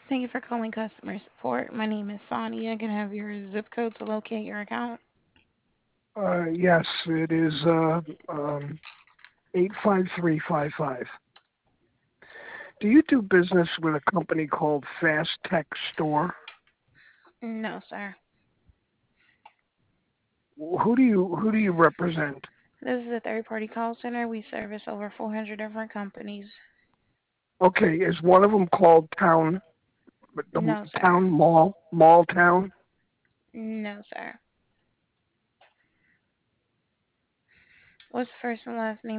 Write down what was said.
Thank you for calling customer support. My name is Sonia. I can have your zip code to locate your account. Yes, it is 85355. Do you do business with a company called Fast Tech Store? No, sir. Who do you represent? This is a third-party call center. We service over 400 different companies. Okay, is one of them called the No, sir. Town Mall Town? No, sir. What's the first and last name